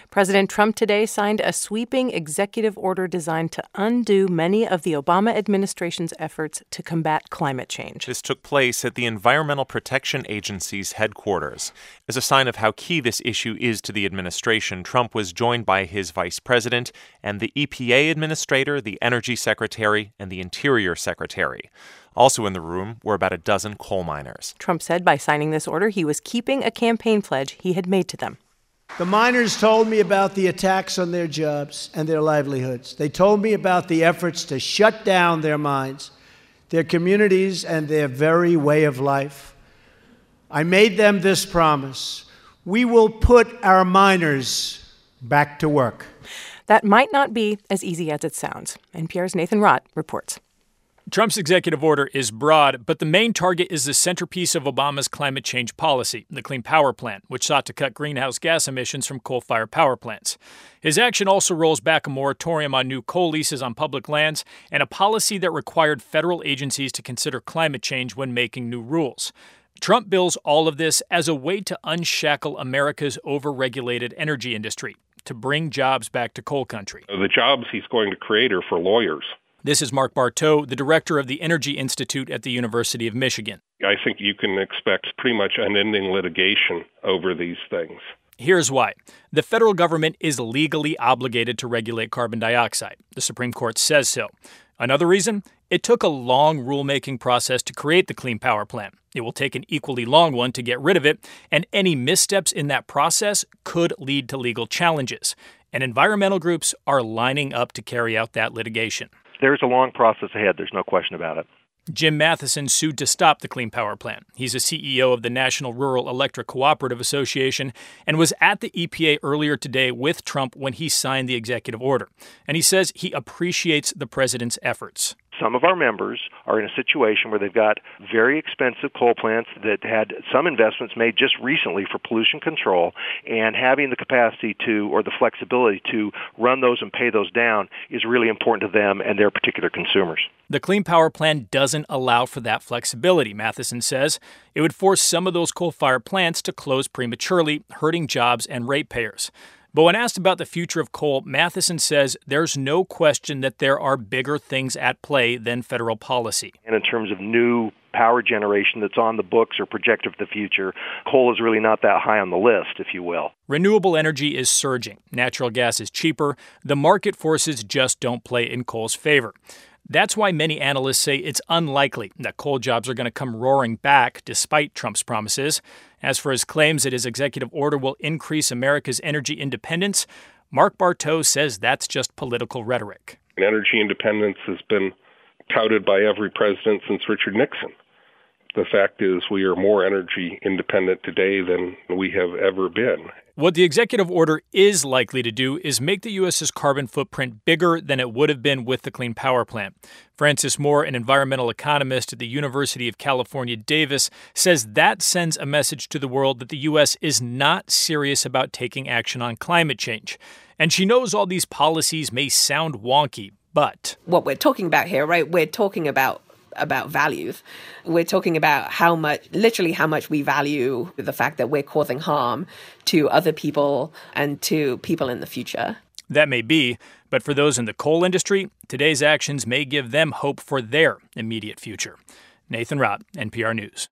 President Trump today signed a sweeping executive order designed to undo many of the Obama administration's efforts to combat climate change. This took place at the Environmental Protection Agency's headquarters. As a sign of how key this issue is to the administration, Trump was joined by his vice president and the EPA administrator, the Energy Secretary, and the Interior Secretary. Also in the room were about a dozen coal miners. Trump said by signing this order, he was keeping a campaign pledge he had made to them. The miners told me about the attacks on their jobs and their livelihoods. They told me about the efforts to shut down their mines, their communities, and their very way of life. I made them this promise: we will put our miners back to work. That might not be as easy as it sounds. NPR's Nathan Rott reports. Trump's executive order is broad, but the main target is the centerpiece of Obama's climate change policy, the Clean Power Plan, which sought to cut greenhouse gas emissions from coal-fired power plants. His action also rolls back a moratorium on new coal leases on public lands and a policy that required federal agencies to consider climate change when making new rules. Trump bills all of this as a way to unshackle America's overregulated energy industry, to bring jobs back to coal country. The jobs he's going to create are for lawyers. This is Mark Barteau, the director of the Energy Institute at the University of Michigan. I think you can expect pretty much unending litigation over these things. Here's why. The federal government is legally obligated to regulate carbon dioxide. The Supreme Court says so. Another reason? It took a long rulemaking process to create the Clean Power Plan. It will take an equally long one to get rid of it, and any missteps in that process could lead to legal challenges. And environmental groups are lining up to carry out that litigation. There's a long process ahead. There's no question about it. Jim Matheson sued to stop the Clean Power Plan. He's a CEO of the National Rural Electric Cooperative Association and was at the EPA earlier today with Trump when he signed the executive order. And he says he appreciates the president's efforts. Some of our members are in a situation where they've got very expensive coal plants that had some investments made just recently for pollution control, and having the capacity to, or the flexibility to, run those and pay those down is really important to them and their particular consumers. The Clean Power Plan doesn't allow for that flexibility, Matheson says. It would force some of those coal-fired plants to close prematurely, hurting jobs and ratepayers. But when asked about the future of coal, Matheson says there's no question that there are bigger things at play than federal policy. And in terms of new power generation that's on the books or projected for the future, coal is really not that high on the list, if you will. Renewable energy is surging. Natural gas is cheaper. The market forces just don't play in coal's favor. That's why many analysts say it's unlikely that coal jobs are going to come roaring back despite Trump's promises. As for his claims that his executive order will increase America's energy independence, Mark Barteau says that's just political rhetoric. Energy independence has been touted by every president since Richard Nixon. The fact is we are more energy independent today than we have ever been. What the executive order is likely to do is make the U.S.'s carbon footprint bigger than it would have been with the Clean Power Plan. Francis Moore, an environmental economist at the University of California, Davis, says that sends a message to the world that the U.S. is not serious about taking action on climate change. And she knows all these policies may sound wonky, but what we're talking about here, right? We're talking about values. We're talking about how much we value the fact that we're causing harm to other people and to people in the future. That may be, but for those in the coal industry, today's actions may give them hope for their immediate future. Nathan Rott, NPR News.